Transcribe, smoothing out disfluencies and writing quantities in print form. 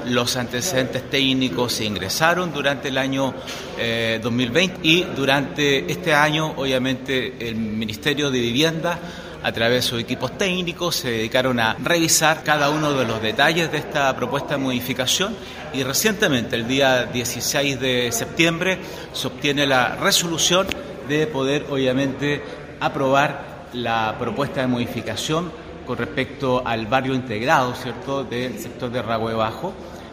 los antecedentes técnicos se ingresaron durante el año 2020 y durante este año, obviamente, el Ministerio de Vivienda, a través de sus equipos técnicos, se dedicaron a revisar cada uno de los detalles de esta propuesta de modificación y recientemente, el día 16 de septiembre, se obtiene la resolución de poder, obviamente, aprobar la propuesta de modificación con respecto al barrio integrado, ¿cierto?, del sector de Rahue Bajo.